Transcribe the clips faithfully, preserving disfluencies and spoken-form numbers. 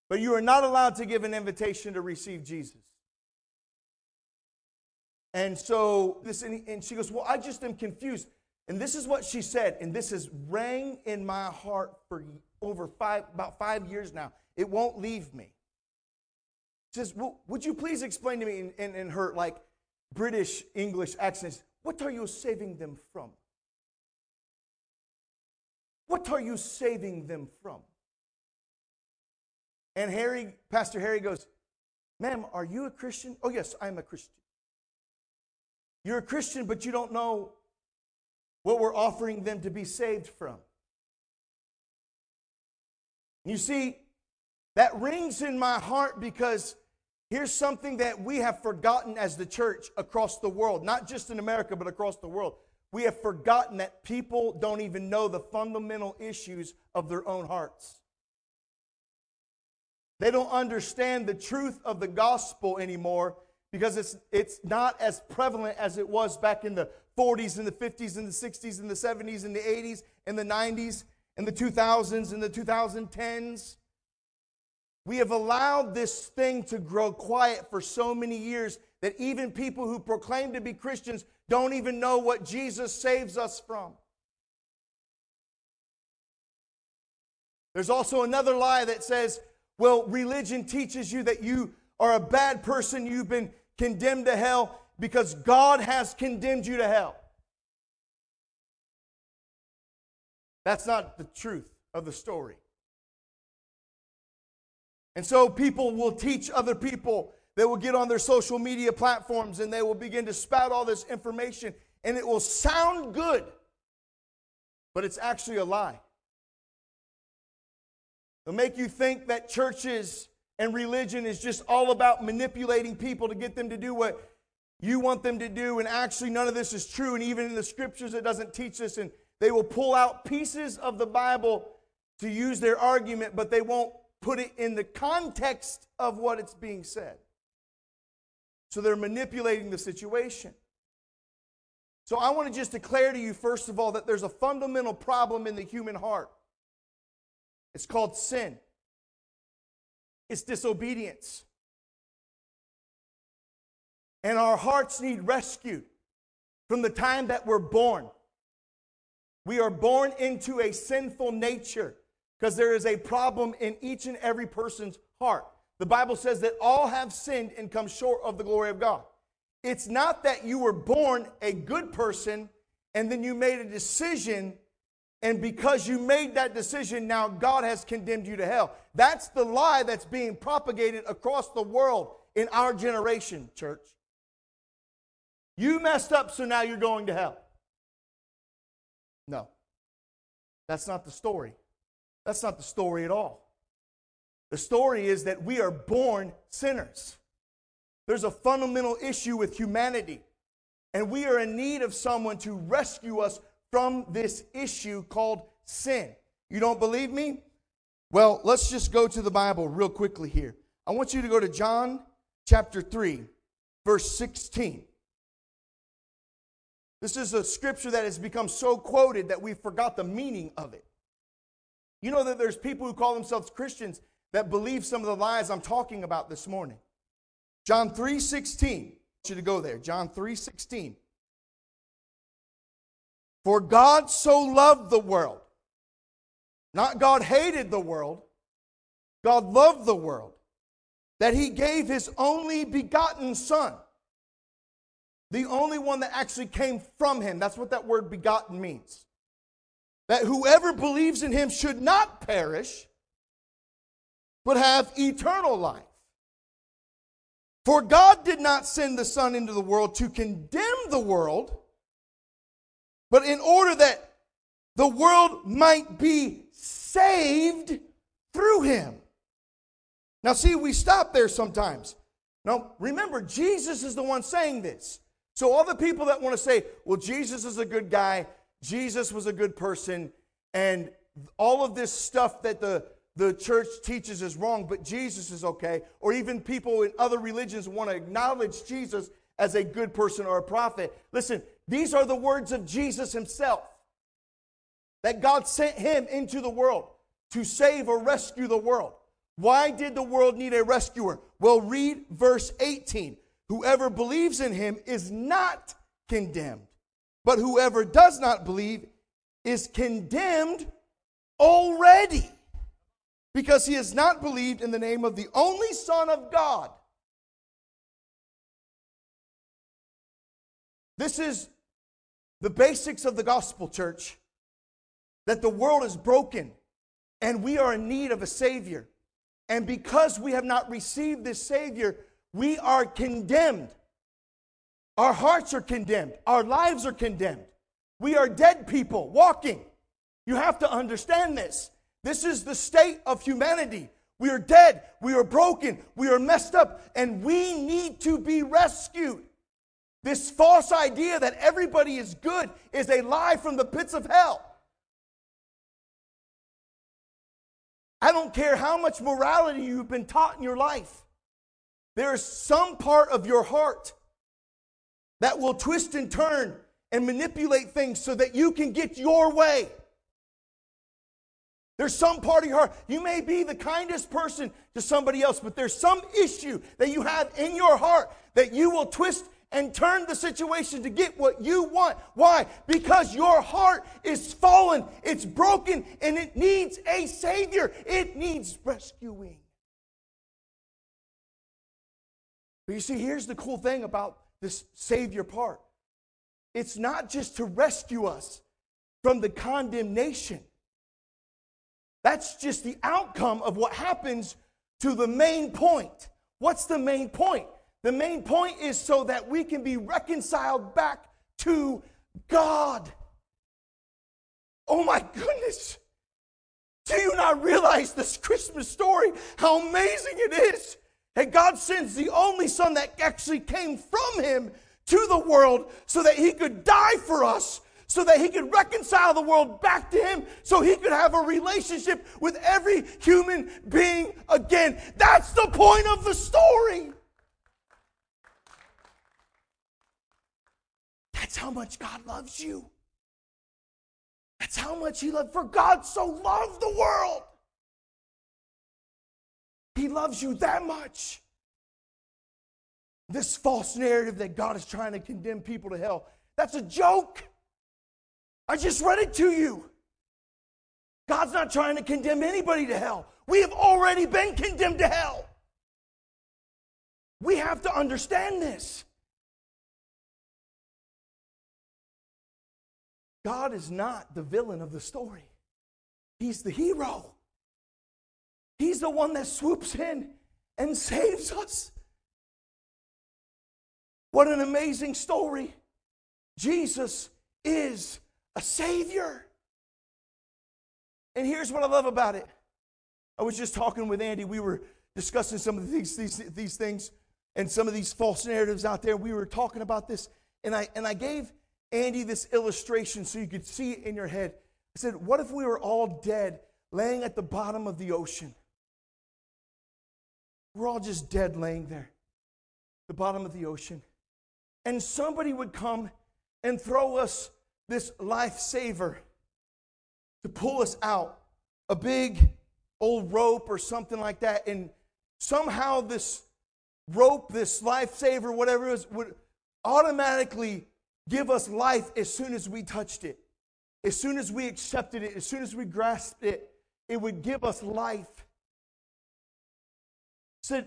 but you are not allowed to give an invitation to receive Jesus. And so, this, and she goes, well, I just am confused. And this is what she said, and this has rang in my heart for over five, about five years now. It won't leave me. She says, well, would you please explain to me in, in, in her like British English accent, what are you saving them from? What are you saving them from? And Harry, Pastor Harry goes, ma'am, are you a Christian? Oh, yes, I'm a Christian. You're a Christian, but you don't know what we're offering them to be saved from. You see, that rings in my heart because here's something that we have forgotten as the church across the world, not just in America, but across the world. We have forgotten that people don't even know the fundamental issues of their own hearts. They don't understand the truth of the gospel anymore because it's, it's not as prevalent as it was back in the forties and the fifties and the sixties and the seventies and the eighties and the nineties and the two thousands and the twenty tens. We have allowed this thing to grow quiet for so many years that even people who proclaim to be Christians don't even know what Jesus saves us from. There's also another lie that says, well, religion teaches you that you are a bad person, you've been condemned to hell because God has condemned you to hell. That's not the truth of the story. And so people will teach other people. They will get on their social media platforms and they will begin to spout all this information. And it will sound good, but it's actually a lie. They'll make you think that churches and religion is just all about manipulating people to get them to do what you want them to do. And actually none of this is true. And even in the scriptures it doesn't teach this. And they will pull out pieces of the Bible to use their argument, but they won't put it in the context of what it's being said. So they're manipulating the situation. So I want to just declare to you, first of all, that there's a fundamental problem in the human heart. It's called sin. It's disobedience. And our hearts need rescue from the time that we're born. We are born into a sinful nature because there is a problem in each and every person's heart. The Bible says that all have sinned and come short of the glory of God. It's not that you were born a good person and then you made a decision, and because you made that decision, now God has condemned you to hell. That's the lie that's being propagated across the world in our generation, church. You messed up, so now you're going to hell. No. That's not the story. That's not the story at all. The story is that we are born sinners. There's a fundamental issue with humanity, and we are in need of someone to rescue us from this issue called sin. You don't believe me? Well, let's just go to the Bible real quickly here. I want you to go to John chapter three, verse sixteen. This is a scripture that has become so quoted that we forgot the meaning of it. You know that there's people who call themselves Christians that believe some of the lies I'm talking about this morning. John three sixteen. I want you to go there. John three sixteen. For God so loved the world. Not God hated the world. God loved the world. That He gave His only begotten Son. The only one that actually came from Him. That's what that word begotten means. That whoever believes in Him should not perish, but have eternal life. For God did not send the Son into the world to condemn the world, but in order that the world might be saved through Him. Now see, we stop there sometimes. Now remember, Jesus is the one saying this. So all the people that want to say, well, Jesus is a good guy, Jesus was a good person, and all of this stuff that the, the church teaches is wrong, but Jesus is okay. Or even people in other religions want to acknowledge Jesus as a good person or a prophet. Listen, these are the words of Jesus Himself. That God sent Him into the world to save or rescue the world. Why did the world need a rescuer? Well, read verse eighteen. Whoever believes in him is not condemned, but whoever does not believe is condemned already, because he has not believed in the name of the only Son of God. This is the basics of the gospel, church, that the world is broken and we are in need of a Savior. And because we have not received this Savior, we are condemned. Our hearts are condemned. Our lives are condemned. We are dead people walking. You have to understand this. This is the state of humanity. We are dead. We are broken. We are messed up. And we need to be rescued. This false idea that everybody is good is a lie from the pits of hell. I don't care how much morality you've been taught in your life. There is some part of your heart that will twist and turn and manipulate things so that you can get your way. There's some part of your heart. You may be the kindest person to somebody else, but there's some issue that you have in your heart that you will twist and turn the situation to get what you want. Why? Because your heart is fallen, it's broken, and it needs a Savior. It needs rescuing. But you see, here's the cool thing about this Savior part. It's not just to rescue us from the condemnation. That's just the outcome of what happens to the main point. What's the main point? The main point is so that we can be reconciled back to God. Oh my goodness. Do you not realize this Christmas story, how amazing it is? And God sends the only Son that actually came from Him to the world so that He could die for us, so that He could reconcile the world back to Him, so He could have a relationship with every human being again. That's the point of the story. That's how much God loves you. That's how much He loved. For God so loved the world. He loves you that much. This false narrative that God is trying to condemn people to hell, that's a joke. I just read it to you. God's not trying to condemn anybody to hell. We have already been condemned to hell. We have to understand this. God is not the villain of the story. He's the hero. He's the one that swoops in and saves us. What an amazing story. Jesus is a Savior. And here's what I love about it. I was just talking with Andy. We were discussing some of these, these, these things and some of these false narratives out there. We were talking about this, and I, and I gave Andy this illustration so you could see it in your head. I said, what if we were all dead, laying at the bottom of the ocean? We're all just dead laying there, the bottom of the ocean. And somebody would come and throw us this lifesaver to pull us out, a big old rope or something like that. And somehow this rope, this lifesaver, whatever it is, would automatically give us life as soon as we touched it. As soon as we accepted it, as soon as we grasped it, it would give us life. Said,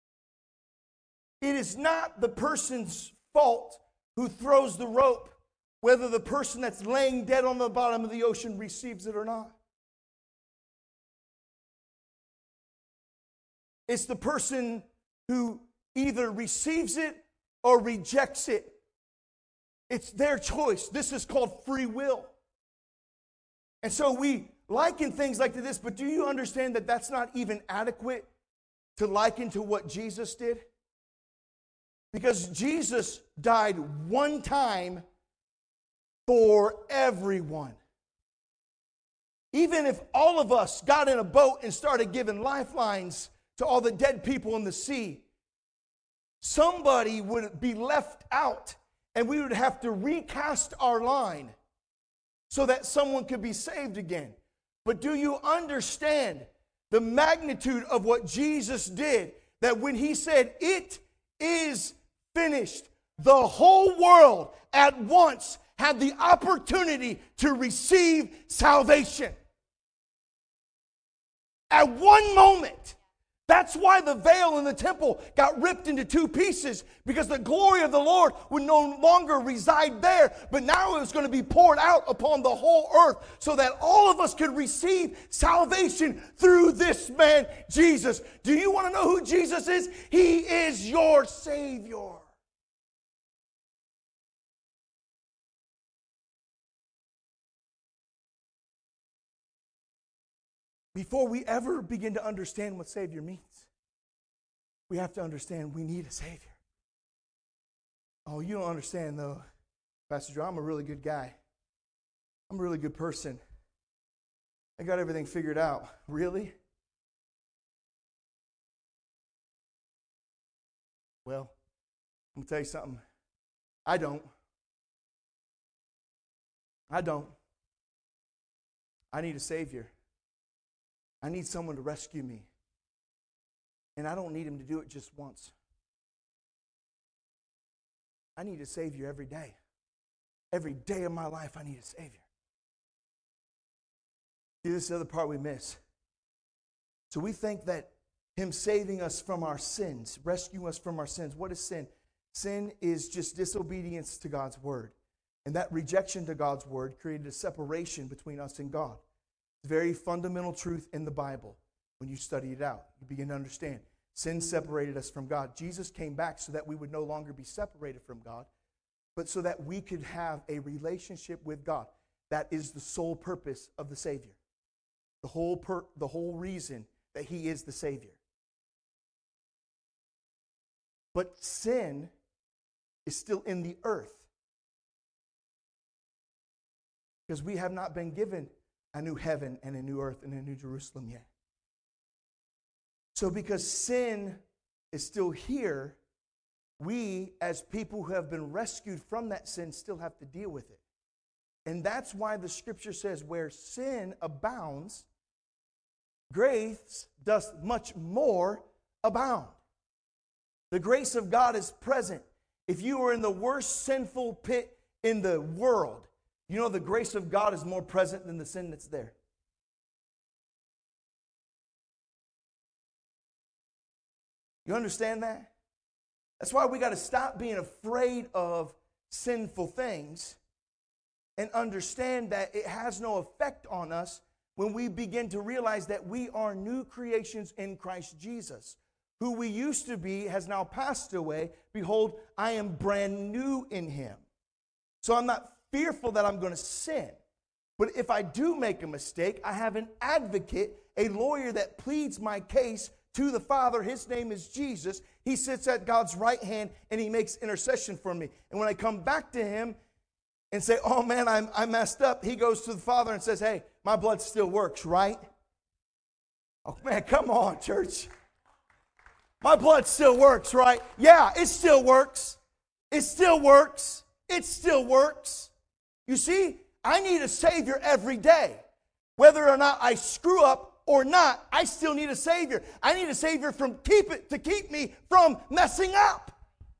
it is not the person's fault who throws the rope, whether the person that's laying dead on the bottom of the ocean receives it or not. It's the person who either receives it or rejects it. It's their choice. This is called free will. And so we liken things like this, but do you understand that that's not even adequate to liken to what Jesus did? Because Jesus died one time for everyone. Even if all of us got in a boat and started giving lifelines to all the dead people in the sea, somebody would be left out. And we would have to recast our line so that someone could be saved again. But do you understand the magnitude of what Jesus did, that when he said, "It is finished," the whole world at once had the opportunity to receive salvation. At one moment. That's why the veil in the temple got ripped into two pieces, because the glory of the Lord would no longer reside there, but now it was going to be poured out upon the whole earth so that all of us could receive salvation through this man, Jesus. Do you want to know who Jesus is? He is your Savior. Before we ever begin to understand what Savior means, we have to understand we need a Savior. Oh, you don't understand though, Pastor Joe, I'm a really good guy. I'm a really good person. I got everything figured out. Really? Well, I'm going to tell you something. I don't. I don't. I need a Savior. I need someone to rescue me. And I don't need him to do it just once. I need a Savior every day. Every day of my life, I need a Savior. See, this is the other part we miss. So we think that him saving us from our sins, rescuing us from our sins. What is sin? Sin is just disobedience to God's word. And that rejection to God's word created a separation between us and God. It's a very fundamental truth in the Bible. When you study it out, you begin to understand. Sin separated us from God. Jesus came back so that we would no longer be separated from God, but so that we could have a relationship with God. That is the sole purpose of the Savior. The whole, per, the whole reason that he is the Savior. But sin is still in the earth, because we have not been given a new heaven and a new earth and a new Jerusalem yet. So because sin is still here, we as people who have been rescued from that sin still have to deal with it. And that's why the scripture says, where sin abounds, grace does much more abound. The grace of God is present. If you are in the worst sinful pit in the world, you know the grace of God is more present than the sin that's there. You understand that? That's why we got to stop being afraid of sinful things and understand that it has no effect on us when we begin to realize that we are new creations in Christ Jesus. Who we used to be has now passed away. Behold, I am brand new in him. So I'm not fearful that I'm going to sin. But if I do make a mistake, I have an advocate, a lawyer that pleads my case to the Father. His name is Jesus. He sits at God's right hand and he makes intercession for me. And when I come back to him and say, oh man, I'm, I messed up, he goes to the Father and says, hey, my blood still works, right? Oh man, come on, church. My blood still works, right? Yeah, it still works. It still works. It still works. You see, I need a Savior every day. Whether or not I screw up or not, I still need a Savior. I need a Savior from keep it to keep me from messing up.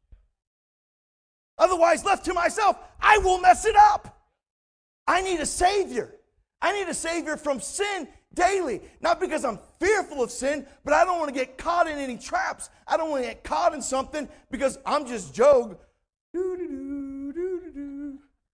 Otherwise, left to myself, I will mess it up. I need a Savior. I need a Savior from sin daily. Not because I'm fearful of sin, but I don't want to get caught in any traps. I don't want to get caught in something because I'm just Job. Doo-doo-doo, doo-doo-doo.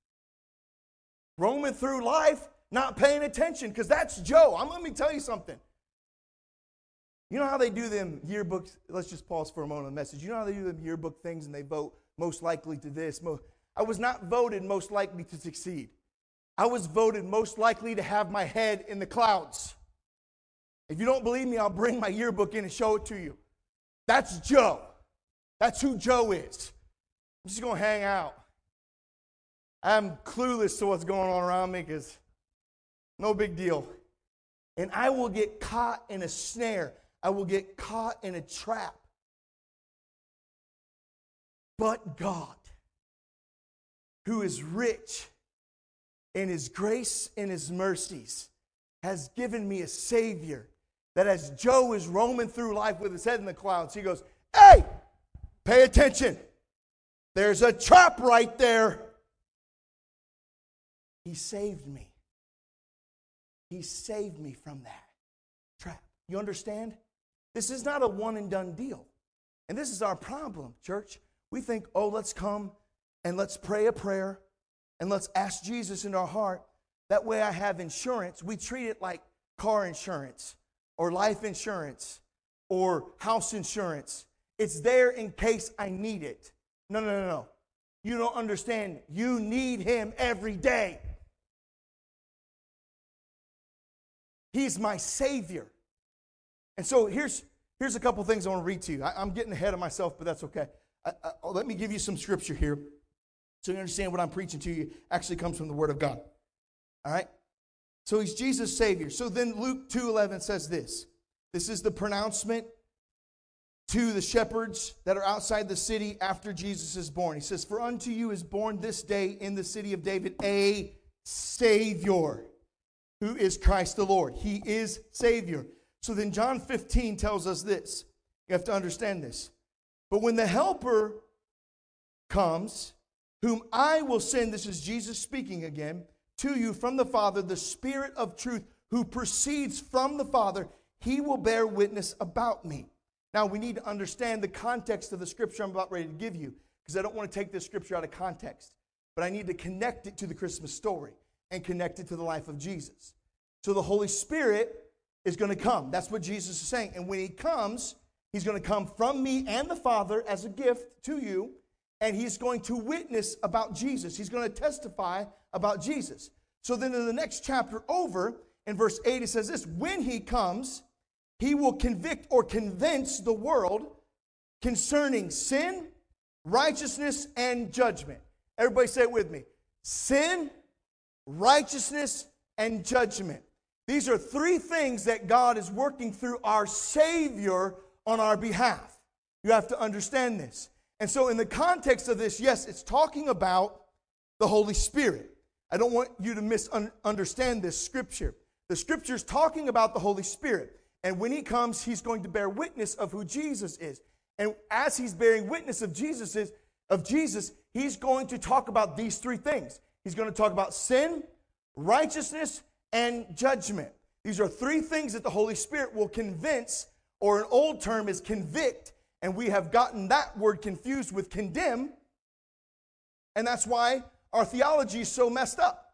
Roaming through life, not paying attention, because that's Joe. I'm, let me tell you something. You know how they do them yearbooks? Let's just pause for a moment on the message. You know how they do them yearbook things and they vote most likely to this? Most, I was not voted most likely to succeed. I was voted most likely to have my head in the clouds. If you don't believe me, I'll bring my yearbook in and show it to you. That's Joe. That's who Joe is. I'm just going to hang out. I'm clueless to what's going on around me because no big deal. And I will get caught in a snare. I will get caught in a trap. But God, who is rich in his grace and his mercies, has given me a Savior. that as Joe is roaming through life with his head in the clouds, he goes, hey, pay attention. There's a trap right there. He saved me. He saved me from that trap. You understand? This is not a one and done deal. And this is our problem, church. We think, oh, let's come and let's pray a prayer and let's ask Jesus in our heart. That way I have insurance. We treat it like car insurance or life insurance or house insurance. It's there in case I need it. No, no, no, no. You don't understand. You need him every day. He's my Savior. And so here's, here's a couple things I want to read to you. I, I'm getting ahead of myself, but that's okay. I, I, let me give you some scripture here so you understand what I'm preaching to you actually comes from the Word of God. All right? So he's Jesus' Savior. So then Luke two eleven says this. This is the pronouncement to the shepherds that are outside the city after Jesus is born. He says, for unto you is born this day in the city of David a Savior, who is Christ the Lord. He is Savior. So then John fifteen tells us this. You have to understand this. But when the Helper comes, whom I will send, this is Jesus speaking again, to you from the Father, the Spirit of truth, who proceeds from the Father, he will bear witness about me. Now, we need to understand the context of the scripture I'm about ready to give you, because I don't want to take this scripture out of context, but I need to connect it to the Christmas story and connect it to the life of Jesus. So the Holy Spirit is going to come. That's what Jesus is saying. And when he comes, he's going to come from me and the Father as a gift to you, and he's going to witness about Jesus. He's going to testify about Jesus. So then in the next chapter over, in verse eight, it says this, when he comes, he will convict or convince the world concerning sin, righteousness, and judgment. Everybody say it with me. Sin, righteousness, and judgment. These are three things that God is working through our Savior on our behalf. You have to understand this. And so in the context of this, yes, it's talking about the Holy Spirit. I don't want you to misunderstand this scripture. The scripture is talking about the Holy Spirit. And when he comes, he's going to bear witness of who Jesus is. And as he's bearing witness of Jesus, is, of Jesus, he's going to talk about these three things. He's going to talk about sin, righteousness, and judgment. These are three things that the Holy Spirit will convince, or an old term is convict, and we have gotten that word confused with condemn, and that's why our theology is so messed up.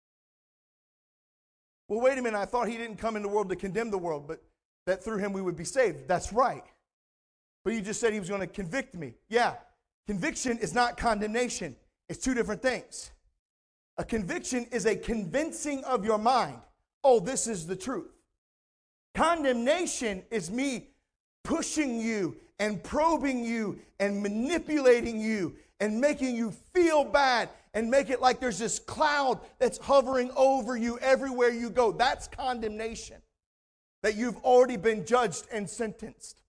Well, wait a minute, I thought he didn't come in the world to condemn the world, but that through him we would be saved. That's right. But you just said he was going to convict me. Yeah, conviction is not condemnation. It's two different things. A conviction is a convincing of your mind. Oh, this is the truth. Condemnation is me pushing you and probing you and manipulating you and making you feel bad and make it like there's this cloud that's hovering over you everywhere you go. That's condemnation. That you've already been judged and sentenced.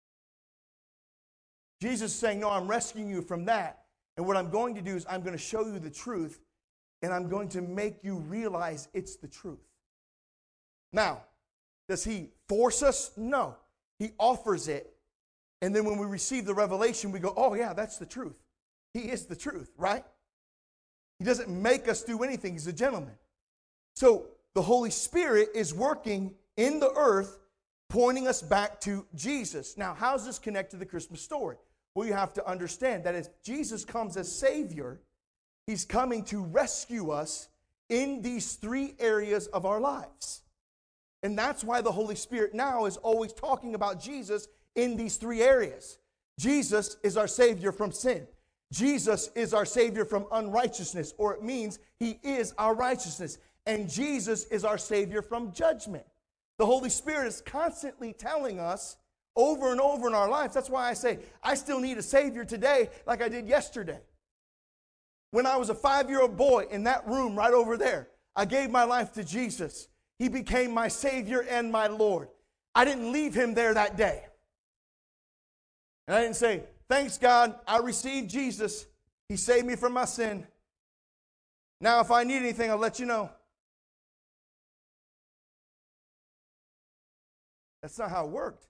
Jesus is saying, no, I'm rescuing you from that. And what I'm going to do is I'm going to show you the truth, and I'm going to make you realize it's the truth. Now, does he force us? No. He offers it. And then when we receive the revelation, we go, oh yeah, that's the truth. He is the truth, right? He doesn't make us do anything. He's a gentleman. So the Holy Spirit is working in the earth, pointing us back to Jesus. Now, how does this connect to the Christmas story? Well, you have to understand that as Jesus comes as Savior, he's coming to rescue us in these three areas of our lives. And that's why the Holy Spirit now is always talking about Jesus in these three areas. Jesus is our Savior from sin. Jesus is our Savior from unrighteousness, or it means he is our righteousness. And Jesus is our Savior from judgment. The Holy Spirit is constantly telling us over and over in our lives. That's why I say, I still need a Savior today like I did yesterday. When I was a five-year-old boy in that room right over there, I gave my life to Jesus. He became my Savior and my Lord. I didn't leave him there that day. And I didn't say, thanks God, I received Jesus. He saved me from my sin. Now if I need anything, I'll let you know. That's not how it worked.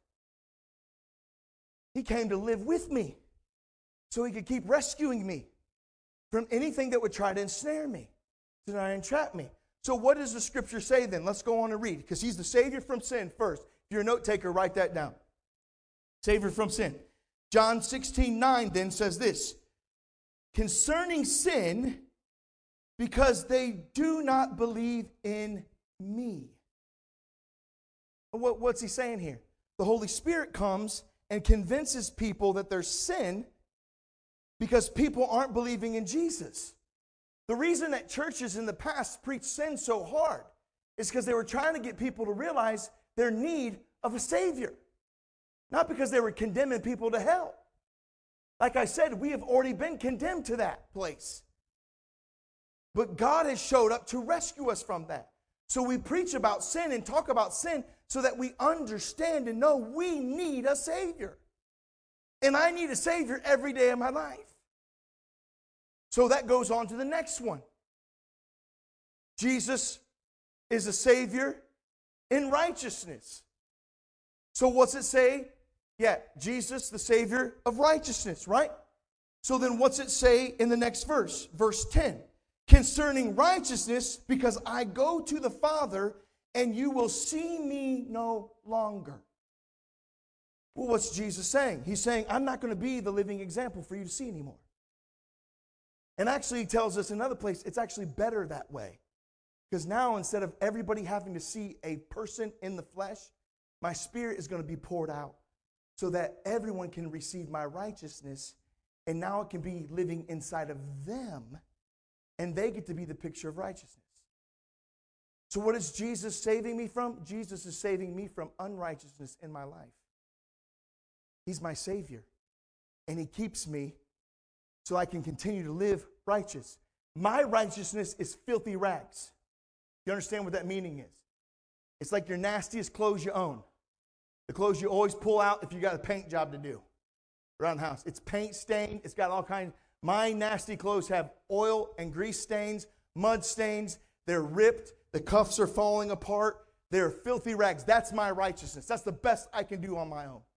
He came to live with me so he could keep rescuing me from anything that would try to ensnare me, to try to entrap me. So what does the scripture say then? Let's go on and read, because he's the Savior from sin first. If you're a note taker, write that down. Savior from sin. John sixteen nine then says this, concerning sin, because they do not believe in me. What, what's he saying here? The Holy Spirit comes and convinces people that there's sin because people aren't believing in Jesus. The reason that churches in the past preached sin so hard is because they were trying to get people to realize their need of a Savior. Not because they were condemning people to hell. Like I said, we have already been condemned to that place. But God has showed up to rescue us from that. So we preach about sin and talk about sin so that we understand and know we need a Savior. And I need a Savior every day of my life. So that goes on to the next one. Jesus is a Savior in righteousness. So what's it say? Yeah, Jesus, the Savior of righteousness, right? So then what's it say in the next verse? Verse ten. Concerning righteousness, because I go to the Father, and you will see me no longer. Well, what's Jesus saying? He's saying, I'm not going to be the living example for you to see anymore. And actually, he tells us in another place, it's actually better that way. Because now, instead of everybody having to see a person in the flesh, my Spirit is going to be poured out so that everyone can receive my righteousness, and now it can be living inside of them, and they get to be the picture of righteousness. So what is Jesus saving me from? Jesus is saving me from unrighteousness in my life. He's my Savior, and he keeps me so I can continue to live righteous. My righteousness is filthy rags. You understand what that meaning is? It's like your nastiest clothes you own. The clothes you always pull out if you got a paint job to do around the house. It's paint stained. It's got all kinds. My nasty clothes have oil and grease stains, mud stains. They're ripped. The cuffs are falling apart. They're filthy rags. That's my righteousness. That's the best I can do on my own.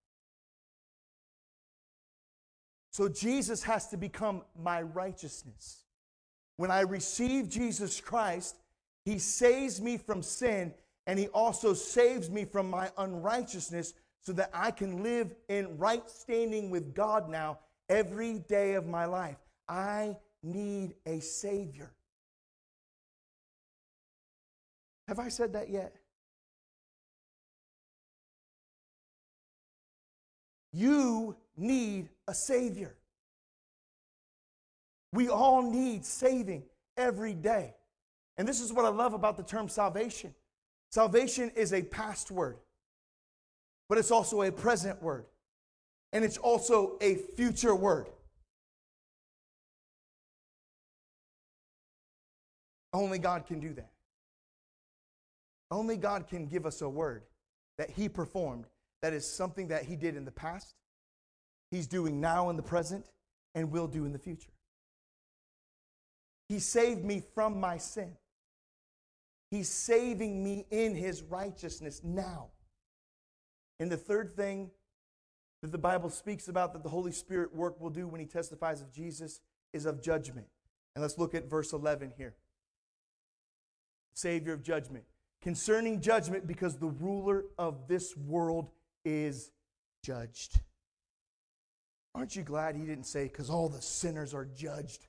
So Jesus has to become my righteousness. When I receive Jesus Christ, he saves me from sin, and he also saves me from my unrighteousness so that I can live in right standing with God now every day of my life. I need a Savior. Have I said that yet? You need a Savior. We all need saving every day. And this is what I love about the term salvation. Salvation is a past word, but it's also a present word. And it's also a future word. Only God can do that. Only God can give us a word that he performed that is something that he did in the past, he's doing now in the present, and will do in the future. He saved me from my sin. He's saving me in his righteousness now. And the third thing that the Bible speaks about that the Holy Spirit work will do when he testifies of Jesus is of judgment. And let's look at verse eleven here. Savior of judgment. Concerning judgment, because the ruler of this world is judged. Aren't you glad he didn't say, because all the sinners are judged?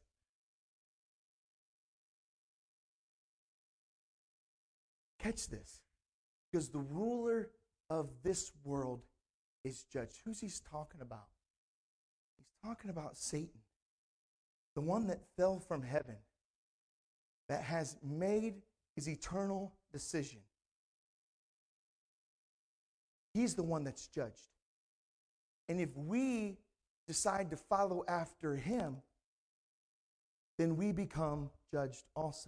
Catch this. Because the ruler of this world is judged. Who's he talking about? He's talking about Satan, the one that fell from heaven, that has made his eternal decision. He's the one that's judged. And if we decide to follow after him, then we become judged also.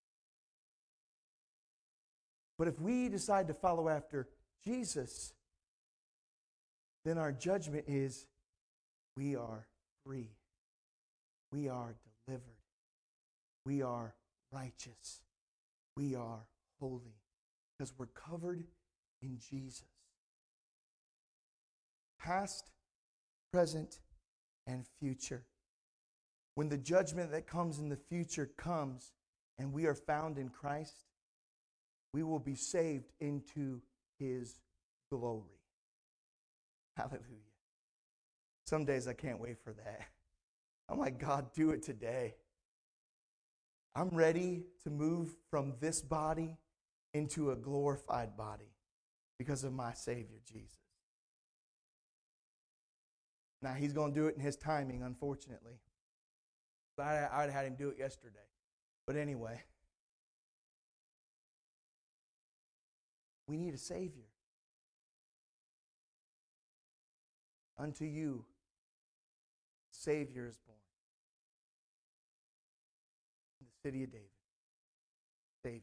But if we decide to follow after Jesus, then our judgment is we are free. We are delivered. We are righteous. We are holy because we're covered in Jesus. past, present, and future. When the judgment that comes in the future comes and we are found in Christ, we will be saved into His glory. Hallelujah. Some days I can't wait for that. I'm like, God, do it today. I'm ready to move from this body into a glorified body because of my Savior, Jesus. Now, He's going to do it in His timing, unfortunately. But I, I'd had Him do it yesterday. But anyway, we need a Savior. Unto you, Savior is born. In the city of David. Savior.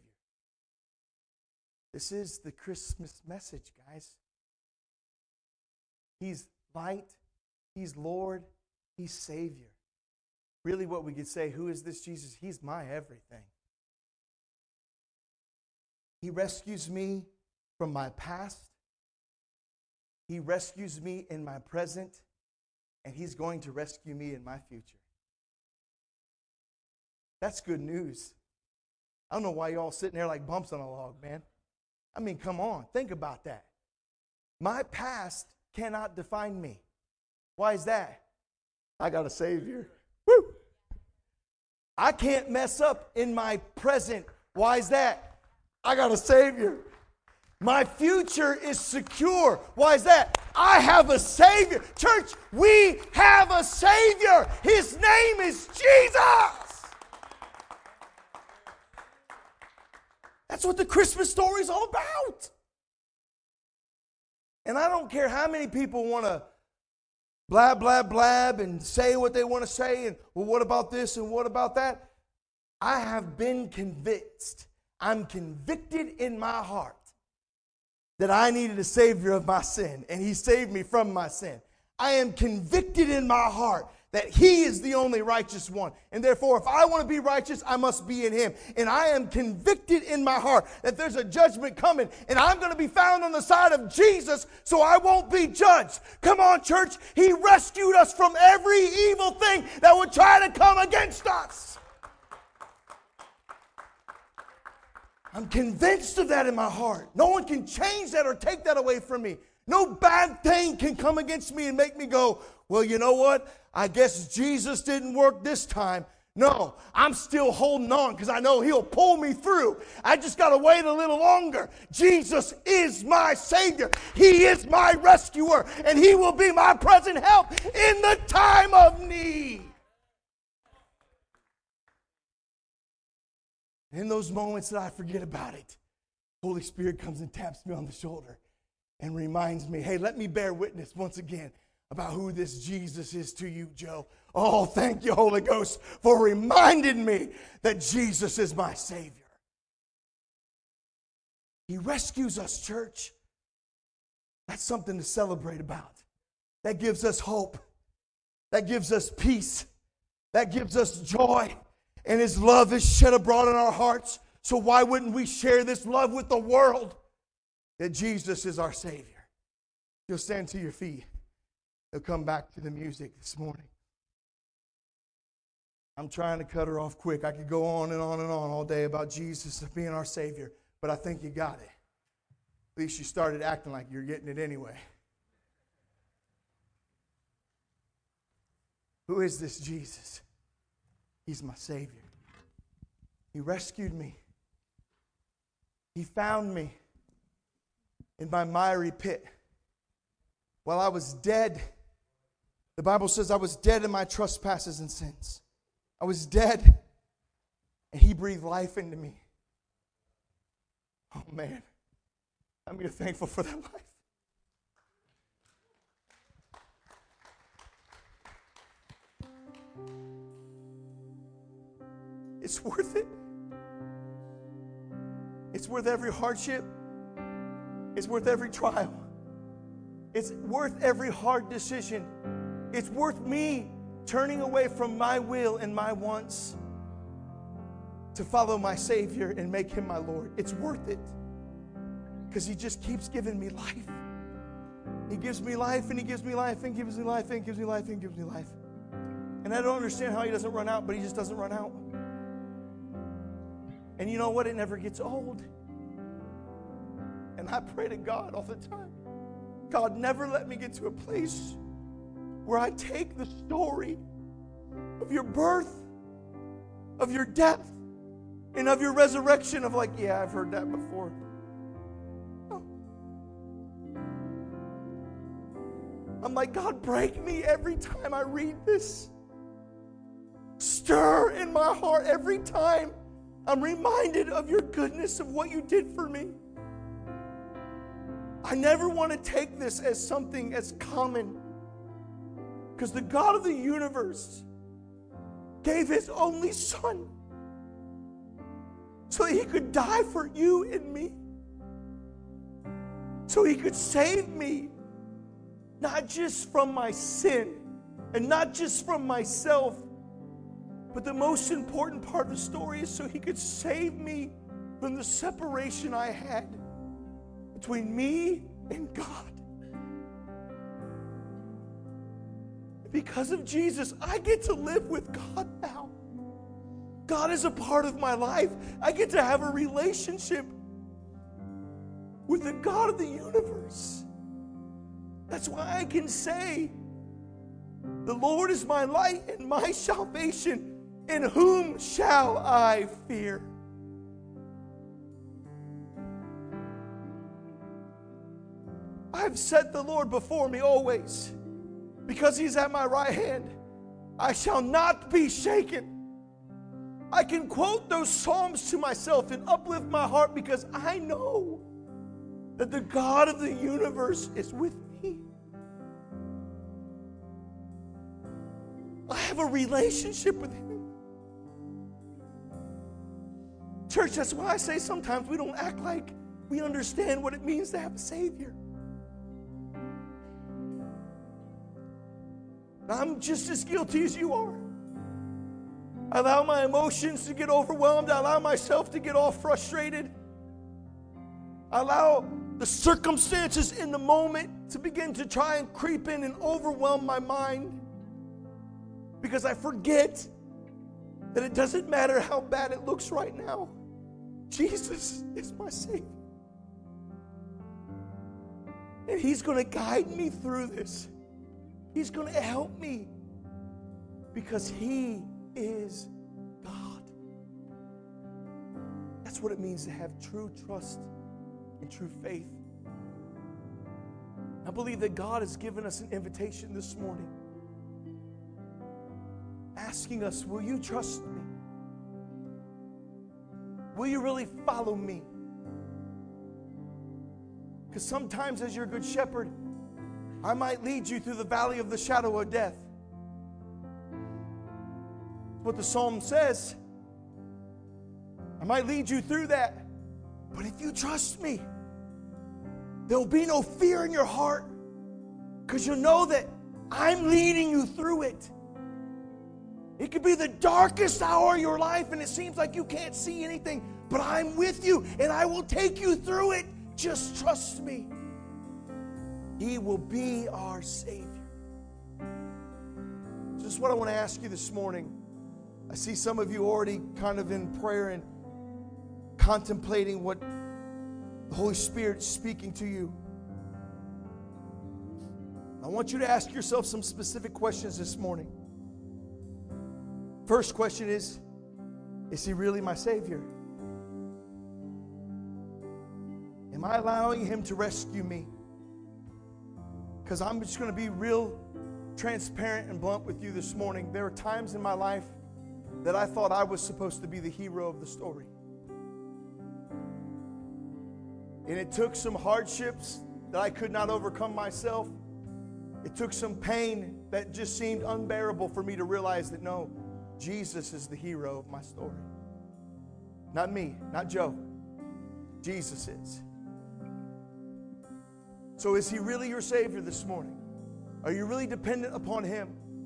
This is the Christmas message, guys. He's light. He's Lord. He's Savior. Really what we could say, who is this Jesus? He's my everything. He rescues me from my past. He rescues me in my present. And He's going to rescue me in my future. That's good news. I don't know why y'all sitting there like bumps on a log, man. I mean, come on. Think about that. My past cannot define me. Why is that? I got a Savior. Woo! I can't mess up in my present. Why is that? I got a Savior. My future is secure. Why is that? I have a Savior. Church, we have a Savior. His name is Jesus. That's what the Christmas story is all about. And I don't care how many people want to blab, blab, blab and say what they want to say and, well, what about this and what about that? I have been convinced. I'm convicted in my heart that I needed a Savior of my sin, and He saved me from my sin. I am convicted in my heart that He is the only righteous one. And therefore, if I want to be righteous, I must be in Him. And I am convicted in my heart that there's a judgment coming, and I'm going to be found on the side of Jesus so I won't be judged. Come on, church. He rescued us from every evil thing that would try to come against us. I'm convinced of that in my heart. No one can change that or take that away from me. No bad thing can come against me and make me go, well, you know what? I guess Jesus didn't work this time. No, I'm still holding on because I know He'll pull me through. I just got to wait a little longer. Jesus is my Savior. He is my rescuer, and He will be my present help in the time of need. In those moments that I forget about it, Holy Spirit comes and taps me on the shoulder and reminds me, hey, let me bear witness once again about who this Jesus is to you, Joe. Oh, thank you, Holy Ghost, for reminding me that Jesus is my Savior. He rescues us, church. That's something to celebrate about. That gives us hope. That gives us peace. That gives us joy. And His love is shed abroad in our hearts. So why wouldn't we share this love with the world? That Jesus is our Savior. You'll stand to your feet. They'll come back to the music this morning. I'm trying to cut her off quick. I could go on and on and on all day about Jesus being our Savior. But I think you got it. At least you started acting like you're getting it anyway. Who is this Jesus? He's my Savior. He rescued me. He found me in my miry pit. While I was dead, the Bible says I was dead in my trespasses and sins. I was dead, and He breathed life into me. Oh, man. I'm really thankful for that life. It's worth it. It's worth every hardship. It's worth every trial. It's worth every hard decision. It's worth me turning away from my will and my wants to follow my Savior and make Him my Lord. It's worth it because He just keeps giving me life. He gives me life, and He gives me life, and gives me life, and gives me life, and gives me life. And I don't understand how He doesn't run out, but He just doesn't run out. And you know what? It never gets old. And I pray to God all the time, God, never let me get to a place where I take the story of your birth, of your death, and of your resurrection of like, yeah, I've heard that before. No. I'm like, God, break me every time I read this. Stir in my heart every time I'm reminded of your goodness, of what you did for me. I never want to take this as something as common, because the God of the universe gave His only Son so that He could die for you and me, so He could save me, not just from my sin and not just from myself, but the most important part of the story is so He could save me from the separation I had between me and God. Because of Jesus, I get to live with God now. God is a part of my life. I get to have a relationship with the God of the universe. That's why I can say, the Lord is my light and my salvation. In whom shall I fear? I've set the Lord before me always. Because He's at my right hand, I shall not be shaken. I can quote those Psalms to myself and uplift my heart because I know that the God of the universe is with me. I have a relationship with Him. Church, that's why I say sometimes we don't act like we understand what it means to have a Savior. I'm just as guilty as you are. I allow my emotions to get overwhelmed. I allow myself to get all frustrated. I allow the circumstances in the moment to begin to try and creep in and overwhelm my mind, because I forget that it doesn't matter how bad it looks right now. Jesus is my Savior. And He's going to guide me through this. He's going to help me because He is God. That's what it means to have true trust and true faith. I believe that God has given us an invitation this morning, asking us, will you trust me? Will you really follow me? Because sometimes as your good shepherd, I might lead you through the valley of the shadow of death. That's what the psalm says. I might lead you through that. But if you trust me, there'll be no fear in your heart, because you'll know that I'm leading you through it. It could be the darkest hour of your life and it seems like you can't see anything, but I'm with you and I will take you through it. Just trust me. He will be our Savior. So this is what I want to ask you this morning. I see some of you already kind of in prayer and contemplating what the Holy Spirit is speaking to you. I want you to ask yourself some specific questions this morning. First question is, is He really my Savior? Am I allowing Him to rescue me? Because I'm just going to be real transparent and blunt with you this morning. There are times in my life that I thought I was supposed to be the hero of the story. And it took some hardships that I could not overcome myself. It took some pain that just seemed unbearable for me to realize that no, Jesus is the hero of my story. Not me, not Joe. Jesus is. So is He really your Savior this morning? Are you really dependent upon Him?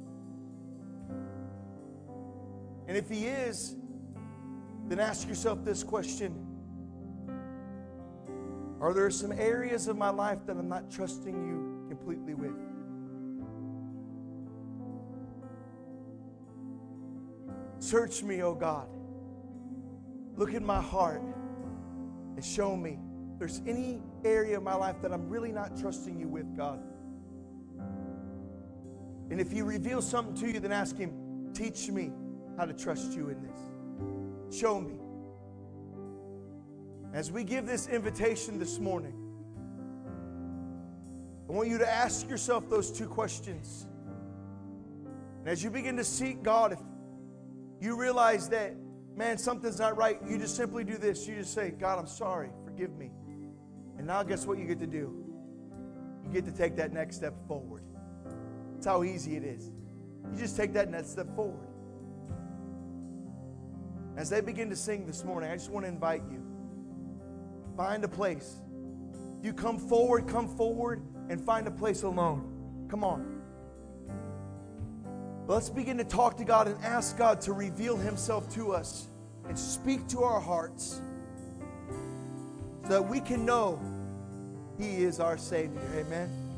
And if He is, then ask yourself this question. Are there some areas of my life that I'm not trusting You completely with. Search me, O God. Look at my heart and show me if there's any area of my life that I'm really not trusting you with, God. And if he reveals something to you, then ask him, teach me how to trust you in this. Show me. As we give this invitation this morning, I want you to ask yourself those two questions. And as you begin to seek God, if you realize that, man, something's not right, you just simply do this. You just say, God, I'm sorry. Forgive me. And now guess what you get to do? You get to take that next step forward. That's how easy it is. You just take that next step forward. As they begin to sing this morning, I just want to invite you. Find a place. You come forward, come forward, and find a place alone. Come on. Let's begin to talk to God and ask God to reveal himself to us and speak to our hearts so that we can know he is our Savior. Amen.